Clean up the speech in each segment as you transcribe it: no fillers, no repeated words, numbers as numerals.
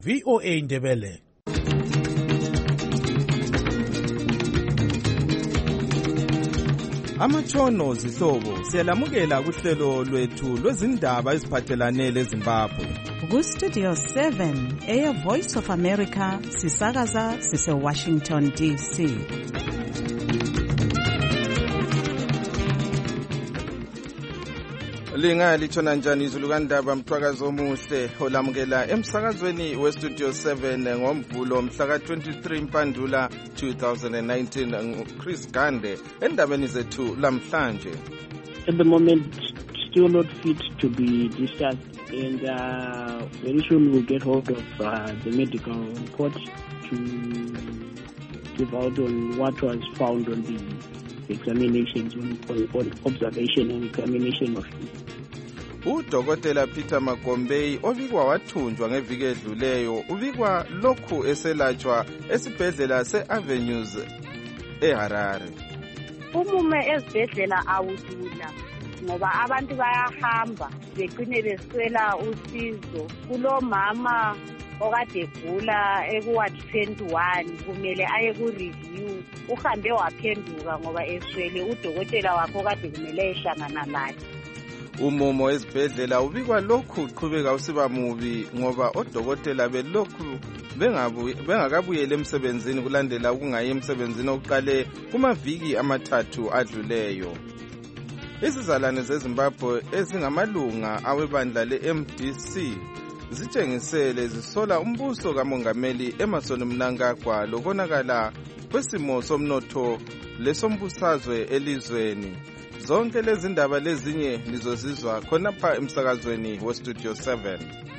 VOA Ndebele. Amatshono zihlobo siyalamukela kuhlelo lwethu lwezindaba eziphathelane leZimbabwe. Ku-Studio 7 Air Voice of America sisakaza sise-Washington DC. Lingalitshona njani izulu kandaba mthwakazi omuhle olamukela emsakazweni we-Studio 7 ngoMvulo mhla ka-23 Mpandula 2019. Chris Gande endabeni zethu lamhlanje. At the moment, still not fit to be discussed, and very soon we'll get hold of the medical report to give out on what was found on the examinations, on observation and examination of him. Udokotela Peter Magombei obikwa wathunjwa ngeviki edluleyo ubikwa lokhu eselatshwa esibhedlela se-Avenues eHarare. Umume ezibhedlela awudula ngoba abantu bayahamba begcine beswela usizo. Kulomama okade gula ekuward 21 kumele aye ku-review, uhambe waphenduka ngoba eswele udokotela wakhe okade kumele ehlangana laye. Umumo ezibhedlela ubikwa lokhu uqhubeka usiba mubi ngoba odokotela belokhu bengakabuyela emsebenzini kulandela ukungayi emsebenzini okuqale kumaviki amathathu adluleyo. Izizalwane zeZimbabwe ezingamalunga awebandla le-MDC zitshengisele zisola umbuso kamongameli Emmerson Mnangagwa lokonakala kwesimo somnotho lesombusazwe elizweni. Zonke lezi ndaba lezinye lizozizwa khonapha emsakazweni we-Studio 7.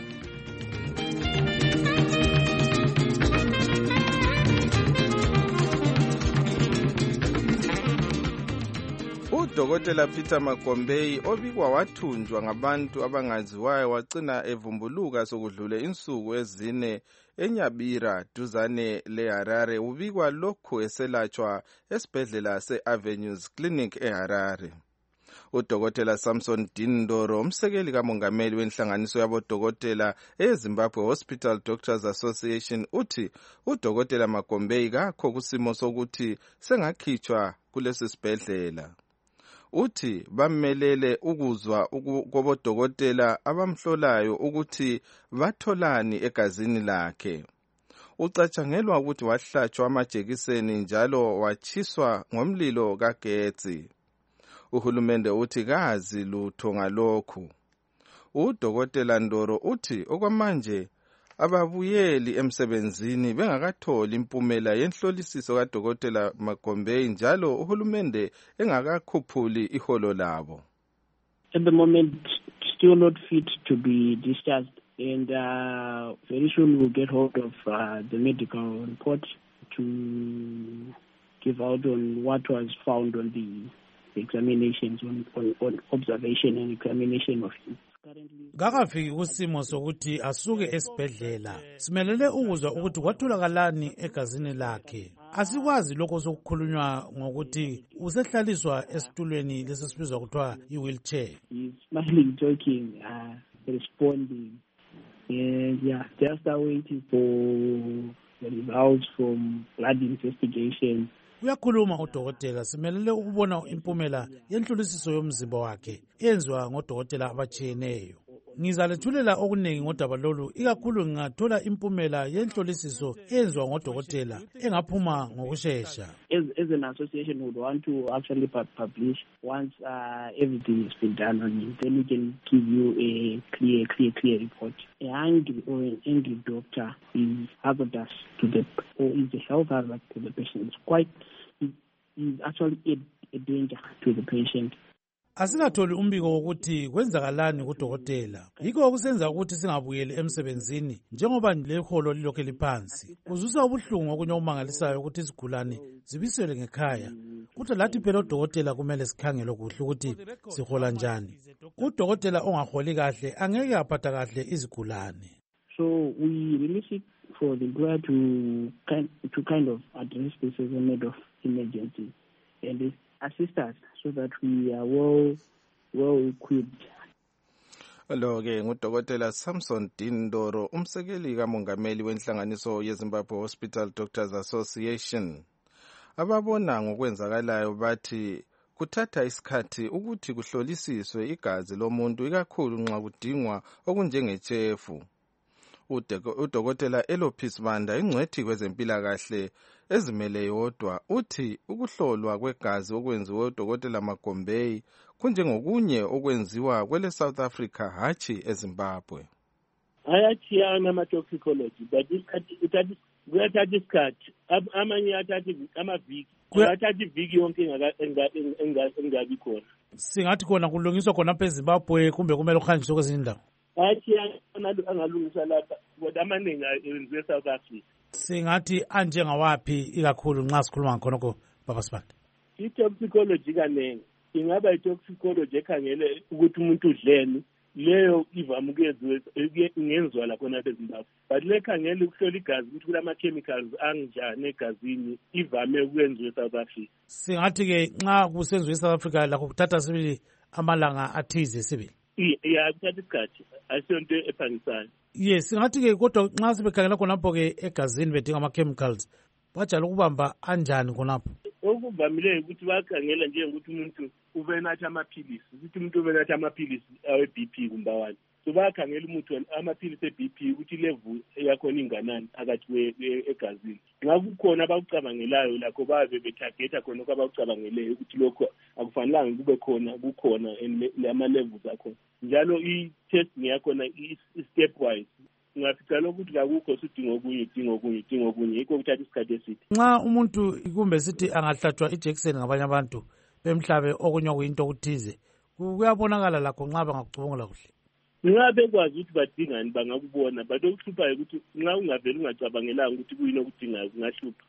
Udokotela Peter Magombei obikwa wathunjwa ngabantu abangaziwayo wacina evumbuluka sokudlule insuku ezine eNyabira duzane leHarare ubikwa lokhu eselatshwa esibhedlela se-Avenues Clinic eHarare. Udokotela Samson Dindoro umsekeli kamongameli wenhlanganiso yabodokotela eZimbabwe Hospital Doctors Association uthi udokotela Magombei kakho kusimo sokuthi sengakhitshwa kulesi sibhedlela. Uthi bamelele ukuzwa kwabodokotela abamhlolayo ukuthi batholani egazini lakhe. Ucatshangelwa ukuthi wahlatshwa amajekiseni njalo watshiswa ngomlilo kagetsi. Uhulumende uthi kazi lutho ngalokhu. Udokotela Ndoro uthi okwamanje ababuyeli emsebenzini bengakatholi impumela yenhlolisiso kaDokotela Magombei njalo uhulumende engakakhuphuli iholo labo. At the moment, still not fit to be discussed, and very soon we'll get hold of the medical report to give out on what was found on the examinations, on observation and examination of him. Kakafiki kusimo sokuthi asuke esibhedlela. Simelele ukuzwa ukuthi kwathulakalani egazini lakhe. Asikwazi lokho sokukhulunywa ngokuthi usehlaliswa esitulweni lesisibizwa kuthiwa i-wheelchair. He's smiling, talking, responding. And just waiting for the results from blood investigation. Uyakhuluma udokotela, simelele ukubona impumela yenhlolisiso yomzimba wakhe eyenziwa ngodokotela abatshiyeneyo. Ngizalethulela okuningi ngodaba lolu ikakhulu ngingathola impumela yenhlolisiso eyenziwa ngodokotela engaphuma ngokushesha. As an association we would want to actually publish once everything has been done on it, then we can give you a clear report. A angry or an angry doctor is hazardous to is a health hazard to the patient. Is actually a danger to the patient. Asikatholi umbiko wokuthi kwenzakalani kudokotela. Yikho okusenza ukuthi singabuyeli emsebenzini njengoba leholo lilokhe liphansi. Kuzusa ubuhlungu okunye omangalisayo ukuthi izigulane zibisele ngekhaya. Kuthi lathi phela udokotela kumele sikhangele kuhle ukuthi sihola njani. Udokotela ongaholi kahle angeke aphatha kahle izigulane. So we really seek for the employer to kind of address this as a matter of emergency and assist us so that we are well equipped Lo-ke ngudokotela Samson Dindoro, umsekeli kamongameli wenhlanganiso yeZimbabwe Hospital Doctors Association. Ababona ngokwenzakalayo bathi kuthatha isikhathi ukuthi kuhlolisiswe igazi lomuntu ikakhulu nxa kudingwa okunjengechefu. Udokotela Elophis Banda, ingcwethi kwezempilakahle ezimele yodwa, uthi ukuhlolwa kwegazi okwenziwe udokotela Magombei kunjengokunye okwenziwa kwele South Africa hatshi eZimbabwe. Ayathiyana ama-toxicology but kuyathatha isikhathi, amanye athatha amaviki, athatha iviki yonke engabi khona. Singathi khona kulungiswa khona apha eZimbabwe kumbe kumele kuhanjiswe kwezinye indawo? Ayathiyana angalungisa lapha kodwa amaningi enziwe eSouth Africa. Singathi anjengawaphi ikakhulu nxa sikhuluma ngakhonokho Baba Sibanda? I-toxicology kanengi ingaba i-toxicology ekhangele ukuthi umuntu udleni, leyo ivame ingenziwa lakhona eZimbabwe. But lekhangele ukuhlola igazi ukuthi kulama-chemicals anjani egazini ivame ukwenziwa eSouth Africa. Singathi-ke nxa kusenziwa eSouth Africa lakho kuthatha sibili amalanga athize sibili. Kuthatha isikhathi, asiyonto ephangisayo. Yes, singathi-ke kodwa nxa sibekhangela khonapho-ke egazini bedinga ama-chemicals bajala ukubamba anjani khonapho? Okuvamileyo ukuthi bakhangela njengokuthi umuntu ubenatha amaphilisi, ukuthi umuntu ubenatha amaphilisi awe-BP kumbe awani. So bayakhangela umuntu amaphilisi e-BP ukuthi level yakhona inganani phakathi egazini. Nxa kukhona abakucabangelayo lakho babe bethagetha khona abakucabangeleyo ukuthi lokho akufanelanga kube khona kukhona ama-levels akhona. Njalo i-testing yakhona i-step wise. Ungafica lokuthi akukho sidinga okunye yikho kuthatha isikhathi eside. Nxa umuntu kumbe sithi angahlatshwa ijekiseni ngabanye abantu bemhlabe okunye okuyinto okuthize, kuyabonakala lakho nxa bangakucubungula kuhle. Nxa bekwazi ukuthi badingani bangakubona, but okuhluphayo ukuthi nxa ungavele ungacabangelanga ukuthi kuyini okudingayo kungahlupha.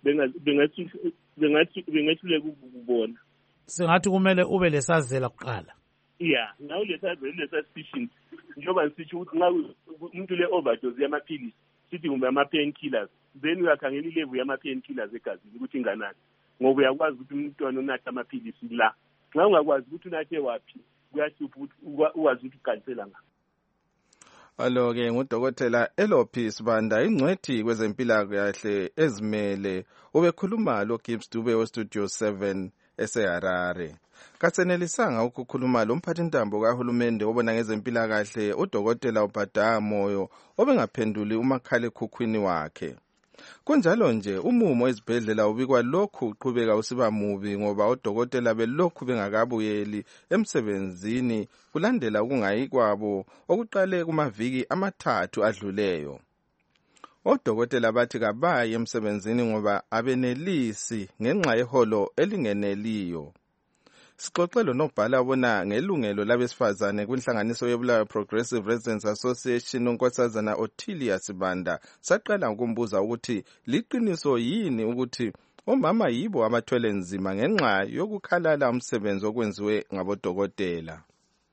Bengahluleka ukubona. Singathi kumele ube lesazela kuqala. Yeah, now lesa-suspicion. Njengoba ngisitsho ukuthi nxa umuntu le-overdose yamaphilisi sithi kumbe ama-painkillers, then uyakhangela ilevel yama-painkillers egazini ukuthi inganani, ngoba uyakwazi ukuthi umntwana unathe amaphilisi la. Nxa ungakwazi ukuthi unathe waphi kuyahlupha ukuthi ukwazi ukuthi ukansela ngaphi. Alo-ke ngudokotela Elophis Banda, ingcwethi kwezempilakahle ezimele, ubekhuluma loGibbs Dube weStudio 7 eseHarare. Kasenelisanga ukukhuluma lomphathintambo kahulumende obona ngezempilakahle udokotela uBhadanga Moyo obengaphenduli umakhalekhukhwini wakhe. Kunjalo nje umumo ezibhedlela ubikwa lokhu uqhubeka usiba mubi ngoba odokotela belokhu bengakabuyeli emsebenzini kulandela ukungayi kwabo okuqale kumaviki amathathu adluleyo. Odokotela bathi kabayi emsebenzini ngoba abenelisi ngenxa yeholo elingeneliyo. Sixoxelo nobhala abona ngelungelo labesifazane kwinhlanganiso yebulawayo Progressive Residents Association unkosazana Ottilia Sibanda saqala ukumbuza ukuthi liqiniso yini ukuthi omama yibo abathwele nzima ngenxa yokukhalala umsebenzi okwenziwe ngabodokotela.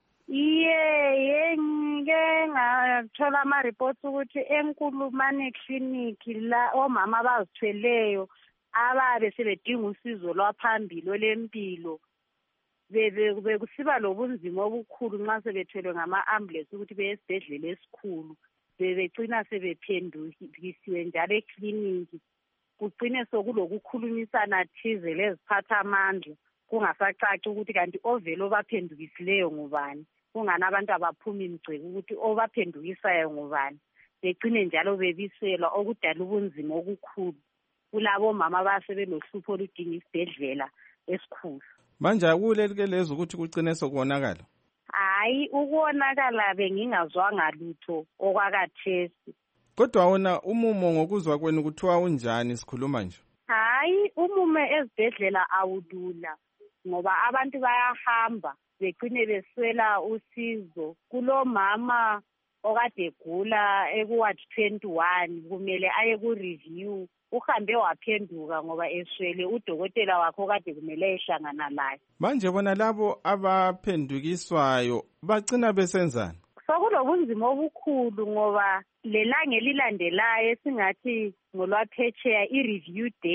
Ngike ngathola ama-reports ukuthi eNkulumane Clinic la omama abazithweleyo ababe sebedinga usizo lwaphambili olempilo bekusiba lobunzima obukhulu nxa sebethwelwe ngama-ambulance ukuthi beye esibhedlela esikhulu, begcina sebephendukisiwe njalo ekliniki, kugcine sokulokukhulumisana thize leziphathamandla kungasacaci ukuthi kanti ovele obaphendukisileyo ngubani, kungani abantu abaphuma imigceko ukuthi obaphendukisayo ngubani, begcine njalo bebiselwa okudala ubunzima obukhulu kulabo mama abasebelohlupho oludinga isibhedlela esikhulu. Manje akuleke lezo ukuthi kugcine sokonakala? Hayi, ukonakala bengingazwanga lutho okwakathesi. Kodwa wona umumo ngokuzwa kwenu kuthiwa unjani sikhuluma nje? Hayi, umume ezibhedlela awudula ngoba abantu bayahamba begcine beswela usizo. Kulomama okade egula ekuward 21 kumele aye ku-review, uhambe waphenduka ngoba eswele udokotela wakho kade kumele ehlangana laye. Manje bona labo abaphendukiswayo bagcina besenzani? Sokulobunzima obukhulu ngoba lelanga elilandelayo esingathi ngolwaphetsheya i-review date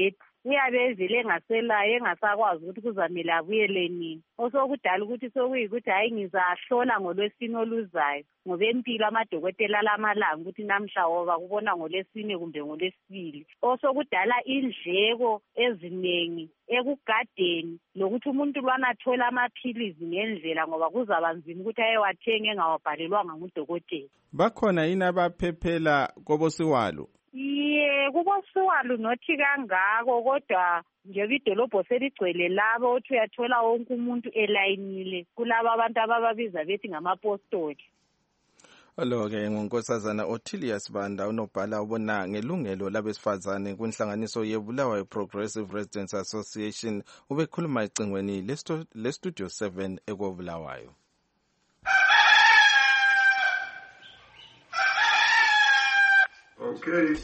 uyabe evele engaselayo engasakwazi ukuthi kuzamele abuyele nini. Osokudala ukuthi sokuyikuthi hayi ngizahlola ngoLwesine oluzayo ngoba empilo amadokotela alamalanga ukuthi namhla woba kubona ngoLwesine kumbe ngoLwesibili. Osokudala indleko eziningi ekugadeni lokuthi umuntu lwana athola amaphilizi ngendlela ngoba kuzaba nzima ukuthi ayewathenge engawabhalelwanga ngudokotela. Bakhona yini abaphephela kobosiwalo? Kubosiwalo nothi kangako kodwa njengoba idolobho seligcwele labo othi uyathola wonke umuntu elayinile kulabo abantu abababiza bethi ngamapostoli. Lo-ke ngunkosazana Ottilius Banda unobhala ubona ngelungelo labesifazane kunhlanganiso yeBulawayo Progressive Residents Association ubekhuluma ecingweni leStudio 7 ekobulawayo. Okay.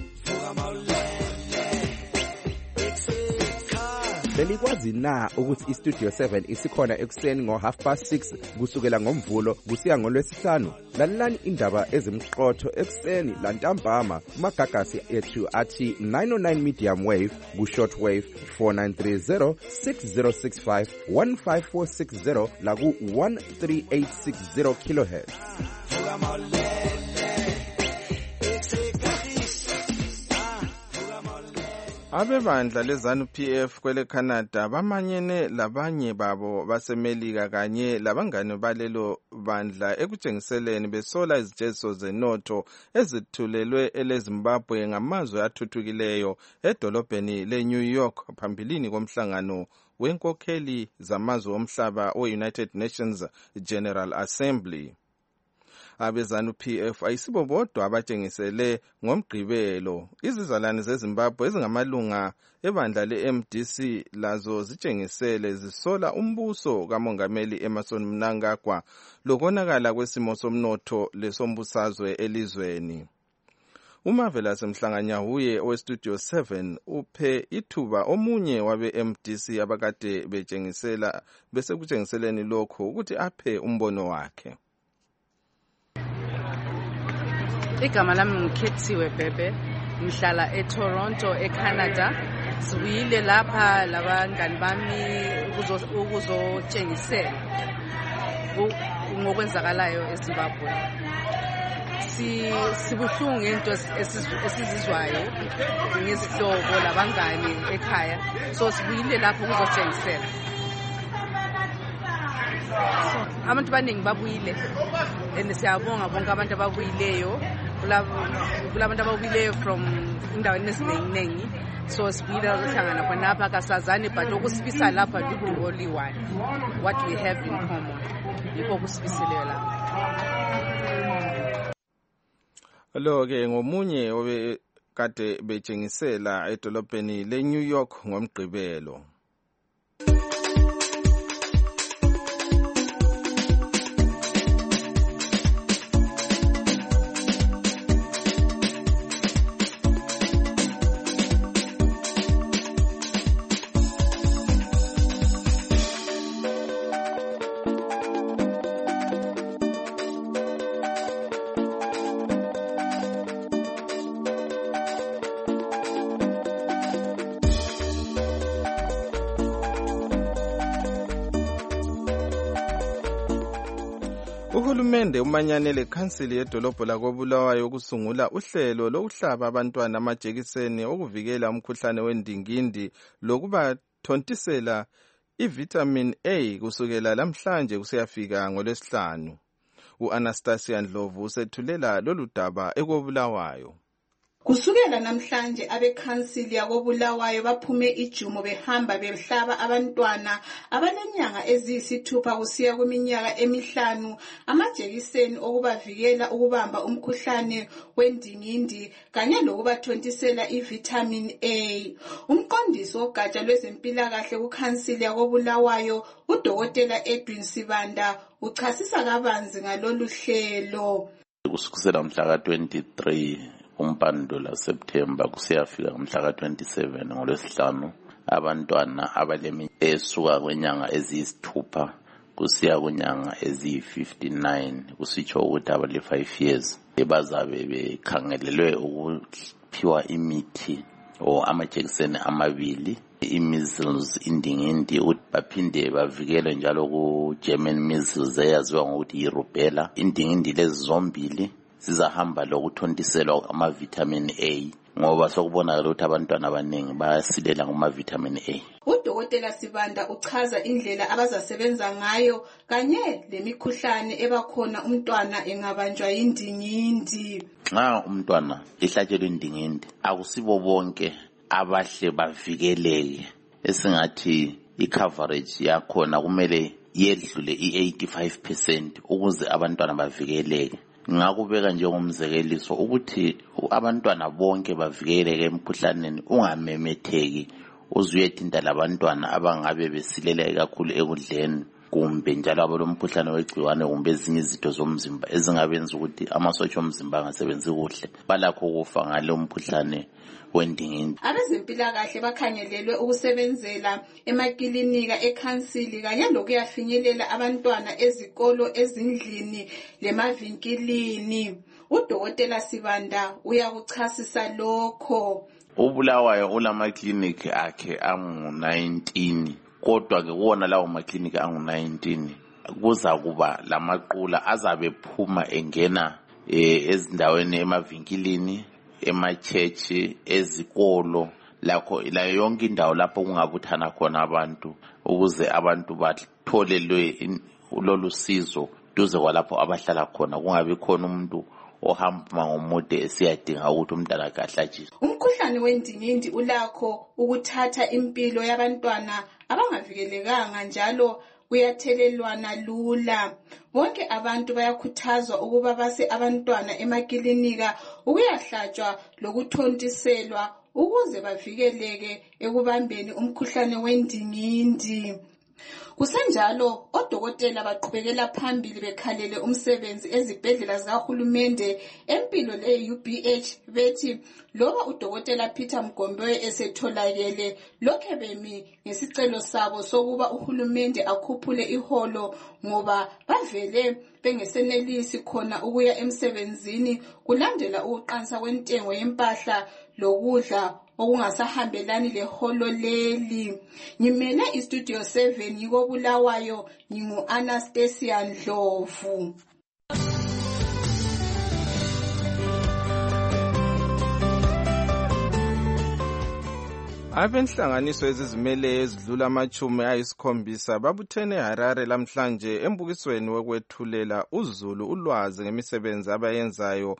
Belikwazi na ukuthi iStudio 7 isikhona ekuseni ngo6:30 kusukela ngoMvulo kusiya ngoLwesihlanu? Lalelani indaba ezimqotho ekuseni lantambama kumagagasi ethu athi 909 medium wave ku-short wave 4930 6065 15460 la ku-13860 kilohertz. Abebandla leZANU-PF kwele Canada bamanyene labanye babo basemelika kanye labangane balelo bandla ekutshengiseleni besola izijezo zenotho ezithulelwe eleZimbabwe ngamazwe athuthukileyo edolobheni leNew York phambilini komhlangano wenkokheli zamazwe omhlaba we-United Nations General Assembly. AbeZANU-PF ayisibo bodwa abatshengisele ngomgqibelo. Izizalwane zeZimbabwe ezingamalunga ebandla le-MDC lazo zitshengisele zisola umbuso kaMongameli Emmerson Mnangagwa lokonakala kwesimo somnotho lesombusazwe elizweni. uMarvelous Mhlanganyahuye weStudio 7 uphe ithuba omunye wabe-MDC abakade besekutshengiseleni lokho ukuthi aphe umbono wakhe. Igama lami ngikhethiwe Bhebhe, ngihlala eToronto eCanada. Sibuyile lapha labangani bami ukuzotshengisela ngokwenzakalayo eZimbabwe. Sibuhlungu into esizizwayo ngezihlobo labangani ekhaya, so sibuyile lapha ukuzotshengisela. Abantu baningi babuyile and siyabonga bonke abantu ababuyileyo kulabantu ababuyileyo from indaweni eziningi, so sibuyile ukuhlangana khonapha kasazani but okusibisa lapha ludu only one, what we have in common yikho kusibisileyo lapha. Lo-ke ngomunye obekade betshengisela edolobheni leNew York ngomgqibelo. Uhulumende umanyane lekhansili yedolobho lakobulawayo ukusungula uhlelo lokuhlaba abantwana amajekiseni okuvikela umkhuhlane wendingindi lokubathontisela ivitamin A kusukela lamhlanje kusiyafika ngoLwesihlanu. U-Anastasia Ndlovu usethulela lolu daba ekobulawayo. Kusukela namhlanje abekhansili yakobulawayo baphume ijumo behamba behlaba abantwana abanenyanga eziyisithupha kusiya kwiminyaka emihlanu amajekiseni okubavikela ukubamba umkhuhlane wendingindi kanye lokubathontisela ivitamin A. Umqondisi wogatsha lwezempilakahle kukhansili yakobulawayo uDokotela Edwin Sibanda uchasisa kabanzi ngalolu hlelo. Kusukela mhla ka-23 uMpandula September kusiyafika mhla ka-27 ngoLwesihlanu abantwana abaleminyaka esuka kwenyanga eziyisithupha kusiya kwenyanga eziyi-59 kusitsho ukuthi abale 5 years bazabe bekhangelelwe ukuphiwa imithi or amajekiseni amabili, i-measles, indingindi, ukuthi baphinde bavikele njalo ku-German measles eyaziwa ngokuthi yi-rubella. Indingindi lezi zombili zizahamba lokuthontiselwa ama-vitamin A ngoba sokubonakala ukuthi abantwana abaningi bayasilela ngama-vitamin A. Udokotela Sibanda uchaza indlela abazasebenza ngayo kanye lemikhuhlane ebakhona umntwana engabanjwa yindingindi. Nxa umntwana ehlatshelwe indingindi akusibo bonke abahle bavikeleke, esingathi i-coverage yakhona kumele yedlule i-85% ukuze abantwana bavikeleke. Ngakubeka njengomzekeliso ukuthi abantwana bonke bavikeleke emkhuhlaneni ungamemetheki uzuyethinta labantwana abangabe besilela kakhulu ekudleni kumbe njalo abalomkhuhlane wegciwane kumbe ezinye izitho zomzimba ezingabenza ukuthi amasotsha omzimba angasebenzi kuhle, balakho ukufa ngale umkhuhlane wendingindi. Abezempilakahle bakhangelelwe ukusebenzela emakilinika ekhansili kanye lokuyafinyelela abantwana ezikolo, ezindlini lemavinkilini. Udokotela Sibanda uyakuchasisa lokho. uBulawayo ulamaklinikhi akhe angu-19, kodwa ke kuwona lawo maklinikhi angu-19 kuza kuba lamaqula azabe phuma engena ezindaweni emavinkilini, emachechi, ezikolo, lakho la yonke indawo lapho kungabuthana khona abantu ukuze abantu bathole lolu sizo duze kwalapho abahlala khona, kungabi khona umuntu ohamba ngomude esiyadinga ukuthi umntana akhe ahlatshiswe. Umkhuhlane wendingindi ulakho ukuthatha impilo yabantwana abangavikelekanga njalo uyathelelwana lula. Bonke abantu bayakhuthazwa ukuba base abantwana emakilinika ukuyahlatshwa lokuthontiselwa ukuze bavikeleke ekubambeni umkhuhlane wendingindi. Kusenjalo odokotela baqhubekela phambili bekhalele umsebenzi ezibhedlela zikahulumende empilo le-UBH bethi loba udokotela Peter Mgombe esetholakele lokhe bemi ngesicelo sabo sokuba uhulumende akhuphule iholo ngoba bavele bengesenelisi khona ukuya emsebenzini kulandela ukuqansa kwentengo yempahla lokudla okungasahambelani leholo leli. Ngimele iStudio 7 yiko Bulawayo, ngingu-Anastasia Ndlovu. Abenhlanganiso ezizimele ezidlula amachumi ayisikhombisa babuthene eHarare lamhlanje embukisweni wokwethulela uzulu ulwazi ngemisebenzi abayenzayo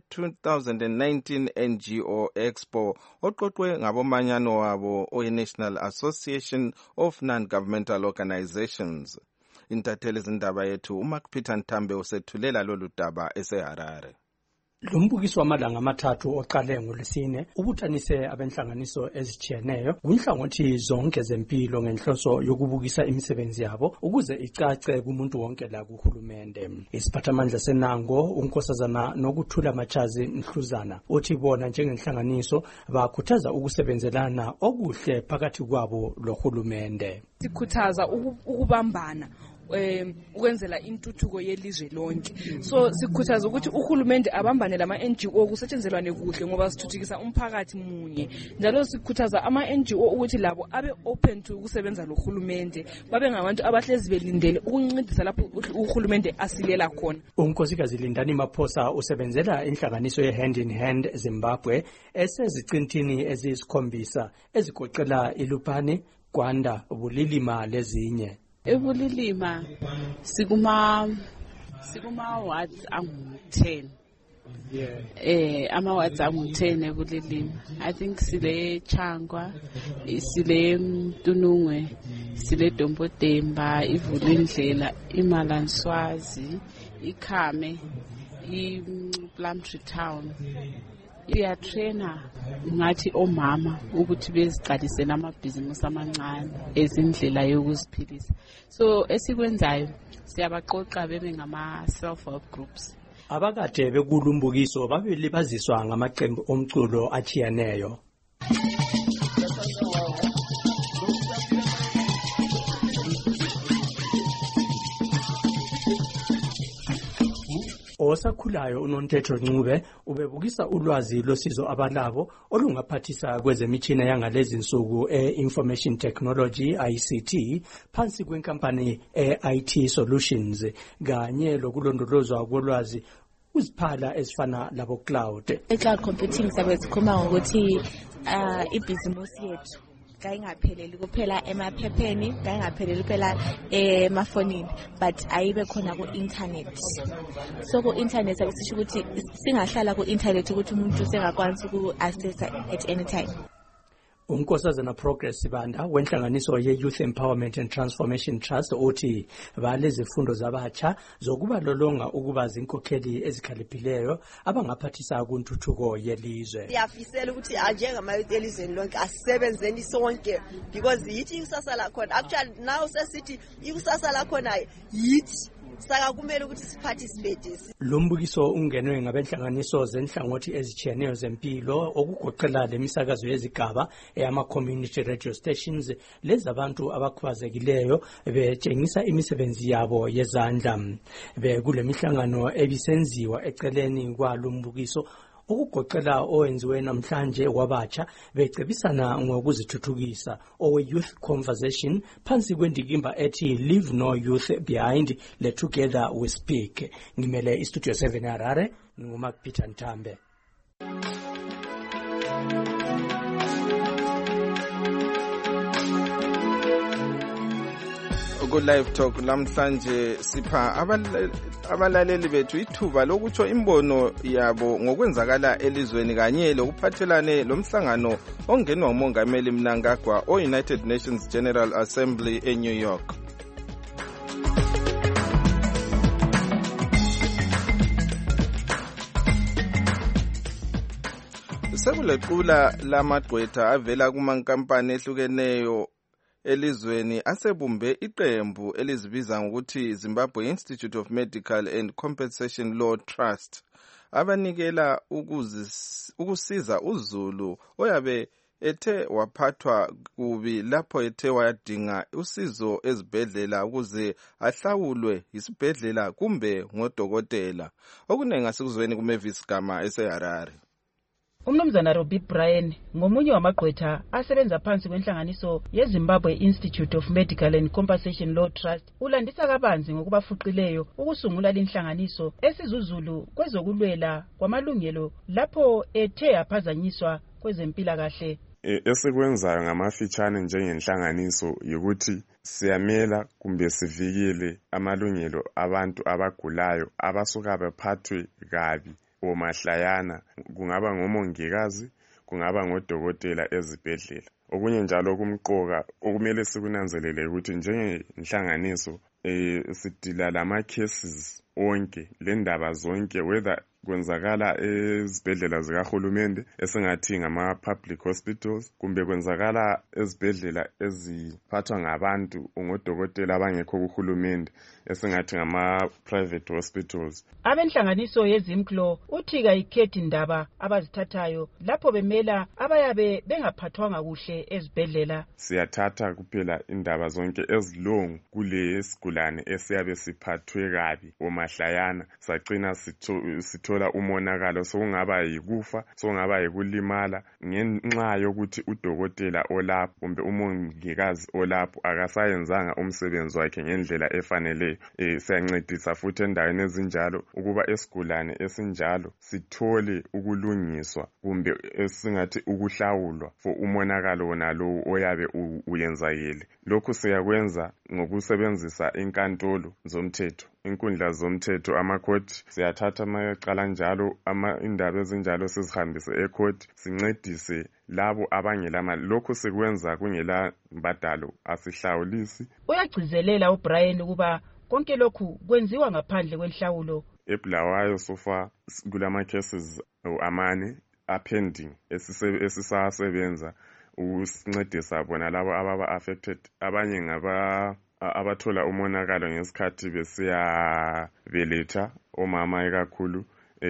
owe-2019 NGO Expo oqoqwe ngabomanyano wabo owe-National Association of Non-Governmental Organizations. Intatheli zindaba yethu uMark Peter Ntambe usethulela lolu daba eseHarare. Lumbukiso wamalanga amathathu oqale ngolesine ubuthanise abenhlanganiso ezitshiyeneyo kunhlangothi zonke zempilo ngenhloso yokubukisa imisebenzi yabo ukuze icace kumuntu wonke la kuhulumende. Isiphathamandla senango unkosazana Nokuthula Machazi Mhluzana uthi bona njengenhlanganiso bakhuthaza ukusebenzelana okuhle phakathi kwabo lohulumende. Sikhuthaza ukubambana ukwenzela intuthuko yelizwe lonke. So sikhuthaza ukuthi uhulumende abambane lama NGO kusetshenzelwane kuhle ngoba sithuthukisa umphakathi munye. Njalo sikhuthaza ama NGO ukuthi labo abe open to ukusebenza lohulumende, babe ngabantu abahlezi belindele ukuncedisa lapho uhulumende asilela khona. Unkosikazi Lindani Maphosa usebenzela inhlanganiso ye-Hand in Hand Zimbabwe esezicintini eziyisikhombisa ezigoqela iLupane, Gwanda, Bulilima lezinye. Ebulilima sikuma wards angu-10. Ama-wards angu-10 ebulilima. I think sile Changwa, sile Mtunungwe, sile Dombodemba, iVulindlela, iMalanswazi, iKhame, iPlumtree Town. Iyatraina ngathi omama ukuthi beziqalise namabhizimusi amancane ezindlela yokuziphilisa. So esikwenzayo siyabaqoqa bebe ngama self-help groups. Abakade bekulumbukiso babelibaziswa ngamaqembu omculo achiyaneyo. osakhulayo uNontetho Ncube ubebukisa ulwazi losizo abalabo olungaphathisa kwezemitshina yangalezi insuku e-Information Technology ICT phansi kwenkampani e-IT Solutions kanye lokulondolozwa kolwazi uziphala ezifana labo cloud. I-cloud computing sabe sikhuluma ngokuthi ibhizimusi yethu kayingapheleli kuphela emaphepheni, kayingapheleli kuphela emafonini, but ayibe khona ku-internet. So ku-internet abesisho ukuthi singahlala ku-internet ukuthi umuntu sengakwanisa uku-accessa at any time. Unkosazana Progress Sibanda wenhlanganiso ye-Youth Empowerment and Transformation Trust othi balezifundo zabatsha zokuba lolonga ukuba zinkokheli ezikhaliphileyo abangaphathisa kuntuthuko yelizwe. Siyafisela ukuthi njengamayouth elizweni lonke asisebenzeni sonke because yithi ikusasa lakhona. Actually now sesithi ikusasa lakhona yithi saka kumele ukuthi siparticipate. Lombukiso ungenwe ngabenhlanganiso zenhlangothi ezitshiyeneyo zempilo okugoqela lemisakazo yezigaba eyama-community radio stations lezabantu abakhubazekileyo betshengisa imisebenzi yabo yezandla. Bekule mihlangano ebisenziwa eceleni kwalombukiso okugoqela owenziwe namhlanje wabatsha becebisana ngokuzithuthukisa owe-youth conversation phansi kwendikimba ethi leave no youth behind, let together we speak. Ngimele istudio 7 Harare, nguMacpeter Ntambe. Ku-live talk namhlanje sipha abalaleli bethu ithuba lokutsho imbono yabo ngokwenzakala elizweni kanye lokuphathelane lomhlangano ongenwa umongameli Mnangagwa o-United Nations General Assembly eNew York. Sekulequla lamagqwetha avela kumankampani ehlukeneyo elizweni asebumbe iqembu elizibiza ngokuthi Zimbabwe Institute of Medical and Compensation Law Trust abanikela ukusiza uZulu oyabe ethe waphathwa kubi lapho ethe wayadinga usizo ezibhedlela ukuze ahlawulwe isibhedlela kumbe ngodokotela. Okunengi asikuzweni kuMavis Gama eseHarare. Umnumzana Robbie Bryan ngomunye wamagqwetha asebenza phansi kwenhlanganiso yeZimbabwe Institute of Medical and Compensation Law Trust ulandisa kabanzi ngokubafuqileyo ukusungula linhlanganiso esizuzulu kwezokulwela kwamalungelo lapho ethe aphazanyiswa kwezempilakahle. Esikwenzayo ngamafitshane njengenhlanganiso ukuthi siyamela kumbe sivikele amalungelo abantu abagulayo abasuka bephathwe kabi omahlayana, kungaba ngomongikazi, kungaba ngodokotela ezibhedlela. Okunye njalo kumqoka okumele sikunanzelele ukuthi njengenhlanganiso sidila lama cases onke lendaba zonke whether kwenzakala ezibhedlela zikahulumende esingathi ngama public hospitals kumbe kwenzakala ezibhedlela eziphathwa ngabantu ngodokotela abangekho kuhulumende esingathi ngama private hospitals. Abenhlanganiso yezimklo uthi kayikhethi indaba abazithathayo lapho bemela abayabe bengaphathwanga kuhle ezibhedlela. Siyathatha kuphela indaba zonke ezilongo kule esigulane esiyabe siphathwe kabi omahlayana sagcina sithola umonakalo sokungaba yikufa sokungaba yikulimala ngenxa yokuthi udokotela olapho kumbe umongikazi olapho akasayenzanga umsebenzi wakhe ngendlela efaneleyo. Siyancedisa futhi endaweni ezinjalo ukuba esigulane esinjalo sithole ukulungiswa kumbe esingathi ukuhlawulwa for umonakalo wonalowo oyabe uyenzakele. Lokhu siyakwenza ngokusebenzisa inkantolo zomthetho, inkundla zomthetho, amakhoti. Siyathatha amacala njalo indaba ezinjalo sizihambise ekhoti sincedise labo abangelamali. Lokhu sikwenza kungela mbadalo, asihlawulisi. Uyagcizelela uBryan ukuba konke lokhu kwenziwa ngaphandle kwenhlawulo. eBulawayo sofa kulama cases amane apending esisasebenza ukusincedisa bona labo ababa affected. Abanye abathola umonakalo ngesikhathi besiya beletha omama ekakhulu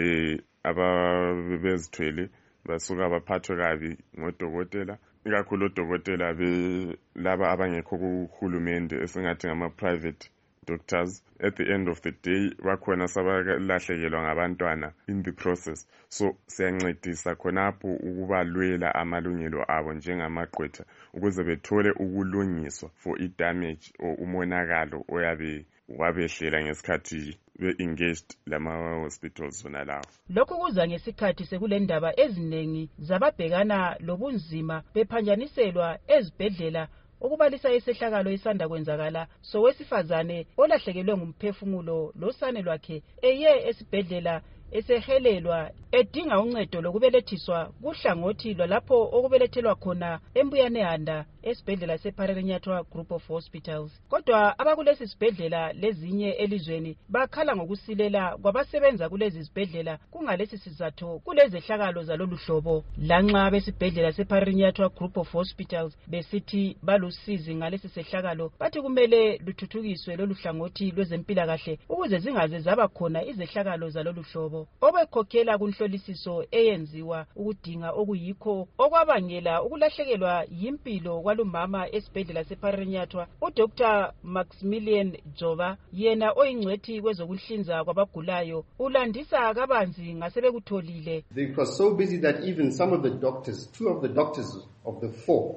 ababezithwele basuka baphathwe kabi ngodokotela, ikakhulu odokotela laba abangekho kuhulumende esingathi ngama private doctors. At the end of the day bakhona sabalahlekelwa ngabantwana in the process. So siyancedisa khonapho ukubalwela amalungelo abo njengamagqwetha ukuze bethole ukulungiswa for i-damage or umonakalo oyabe wabehlela ngesikhathi be-engaged lama-hospitals zona lawo. Lokhu kuza ngesikhathi sekulendaba eziningi zababhekana lobunzima bephanjaniselwa ezibhedlela ukubalisa isehlakalo isanda kwenzakala sowesifazane olahlekelwe ngumphefumulo losane lwakhe eye esibhedlela esehelelwa edinga uncedo lokubelethiswa kuhlangothi lwalapho okubelethelwa khona eMbuyanehanda esibhedlela sePhalarenyathwa Group of Hospitals. Kodwa abakulesi sibhedlela lezinye elizweni bakhala ngokusilela kwabasebenza kulezi sibhedlela kungalesi sizathu kulezehlakalo zalolu hlobo. Lanxa besibhedlela sePhalarenyathwa Group of Hospitals besithi balusizi ngalesi sehlakalo bathi kumele luthuthukiswe lolu hlangothi lwezempilakahle ukuze zingaze zaba khona izehlakalo zalolu hlobo. Obekhokhela kunhlolisiso eyenziwa ukudinga okuyikho okwabangela ukulahlekelwa yimpilo kwalumama esibhedlela sePhalarenyathwa uDr Maximilian Joba yena oyingcwethi kwezokuhlinza kwabagulayo ulandisa kabanzi ngasebekutholile. They were so busy that even some of the doctors, 2 of the doctors of the 4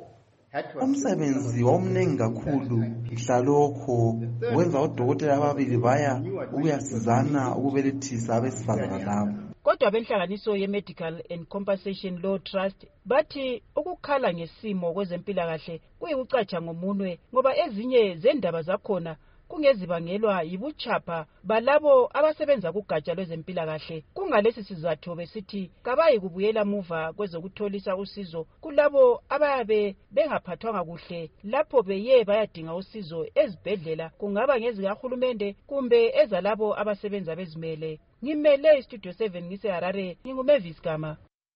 umsebenzi omningi kakhulu mhlalokho wenza odokotela ababili baya ukuyasizana ukubelethisa abesifazana labo. Kodwa abenhlanganiso ye-Medical and Compensation Law Trust bathi ukukhala ngesimo kwezempilakahle kuyikucatsha ngomunwe ngoba ezinye zendaba zakhona kungezibangelwa yibuchapha balabo abasebenza kugatsha lwezempilakahle. Kungalesi sizathu besithi kabayi kubuyela muva kwezokutholisa usizo kulabo abayabe bengaphathwanga kuhle lapho beye bayadinga usizo ezibhedlela kungaba ngezikahulumende kumbe ezalabo abasebenza bezimele. Ngimele iStudio 7 ngiseHarare, nginguMavis Gama.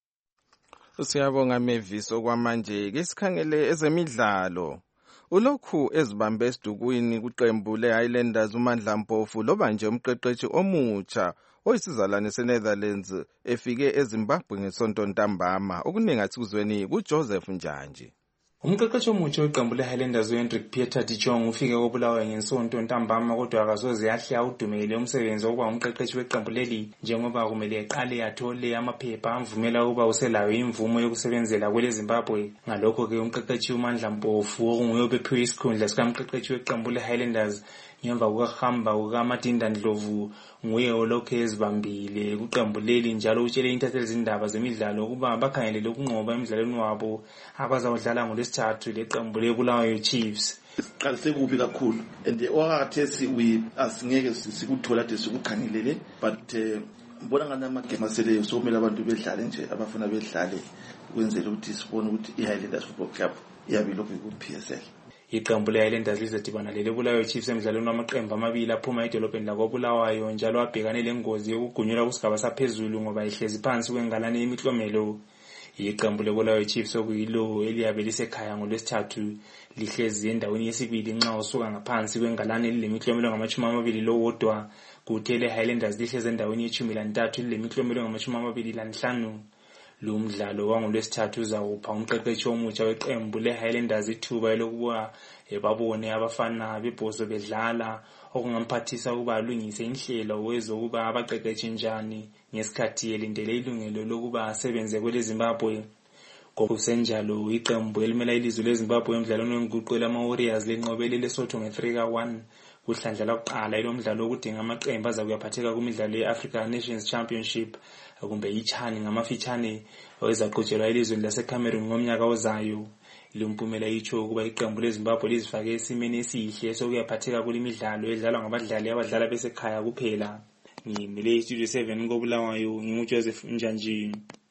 Siyabonga Mavis. Okwamanje ke sikhangele ezemidlalo. Ulokhu ezibambe esidukwini kuqembu le-Highlanders uMandla Mpofu loba nje umqeqeshi omutsha oyisizalwane seNetherlands efike eZimbabwe ngesonto ntambama. Okuningi asikuzweni kuJoseph Njanji. Umqeqeshi omutsha weqembu le-Highlanders uHendrick Pieter Tichong ufike koBulawayo ngesonto ntambama kodwa akasoze yahle awudumele umsebenzi wokuba umqeqeshi weqembu leli njengoba kumele eqale athole amaphepha amvumela ukuba uselayo imvumo yokusebenzela kwele Zimbabwe. Ngalokho ke umqeqeshi uMandla Mpofu okunguye obephiwe isikhundla sikamqeqeshi weqembu le-Highlanders ngemva kukuhamba kukaMatinda Ndlovu nguye olokhu ezibambile kuqembu leli njalo utshele intatheli zindaba zemidlalo ukuba bakhangelele ukunqoba emidlalweni wabo abazawudlala ngoLwesithathu leqembu leBulawayo Chiefs. Siqalise kubi kakhulu and okakathesi asingeke sikuthola de sikukhangelele but mbona ngani amagame aseleyo sokumele abantu bedlale nje abafuna bedlale kwenzela ukuthi sibone ukuthi iHighlanders Football Club iyabe lokhu ku-PSL. Iqembu le-Highlanders lizodibana leBulawayo Chiefs emidlalweni wamaqembu amabili aphuma edolobheni lakoBulawayo njalo abhekane lengozi yokugunyulwa kusigaba saphezulu ngoba ihlezi phansi kwengalane yemiklomelo. Iqembu leBulawayo Chiefs okuyilo eliyabe lisekhaya ngoLwesithathu lihlezi endaweni yesibili nxa usuka ngaphansi kwengalane lilemiklomelo ngama-20 lowodwa kuthi le-Highlanders lihlezi endaweni ye-13 lilemiklomelo ngama-25. Lo mdlalo wangoLwesithathu uzawupha umqeqeshi omutsha weqembu le-Highlanders ithuba elokuba babone abafana bebhozo bedlala okungamphathisa ukuba alungise inhlelo wezokuba abaqeqeshi njani ngesikhathi elindele ilungelo lokuba asebenze kwele Zimbabwe. Ngokusenjalo iqembu elimela ilizwe leZimbabwe emidlalweni wenguqu lama-Warriors lenqobele leSotho nge-3-1 kuhlandla lokuqala elomdlalo okudinga amaqembu azakuyaphatheka kumidlalo ye-Africa Nations Championship kumbe iChani ngamafitshane ezaqhutshelwa elizweni laseCameroon ngomnyaka ozayo. Lumpumela itsho ukuba iqembu leZimbabwe lizifake esimeni esihle sokuyaphatheka kulimidlalo edlalwa ngabadlali abadlala besekhaya kuphela. Ngimele iStudio 7 koBulawayo nginguJoseph Njanji.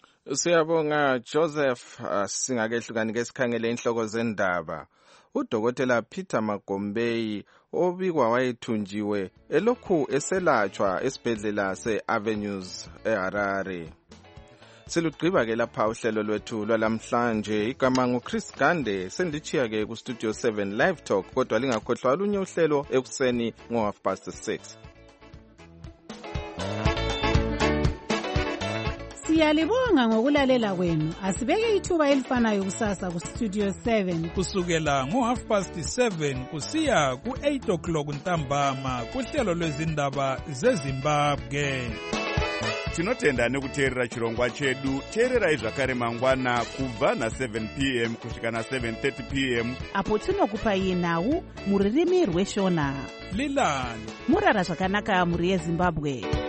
Siyabonga Joseph. Singakehlukani ke sikhangele inhloko zendaba. Udokotela Peter Magombeyi obikwa wayethunjiwe elokhu eselatshwa esibhedlela seAvenues eHarare. Silugqiba ke lapha uhlelo lwethu lwalamhlanje. Igama nguChris Gande. Sendichiya ke kuStudio 7 Live Talk kodwa lingakhohlwa olunye uhlelo ekuseni ngo6:30. Siyalibonga ngokulalela kwenu. Asibeke ithuba elifanayo kusasa ku Studio 7 kusukela ngo7:30 kusiya ku8:00 ntambama kuhlelo lwezindaba zeZimbabwe. Tinotenda nekuteerera chirongwa chedu. Teererai zvakare mangwana kubva na7 p.m. kusvika na7:30 p.m. apo tinokupai nhau muririmi rweshona. Lilani murara zvakanaka muri yeZimbabwe.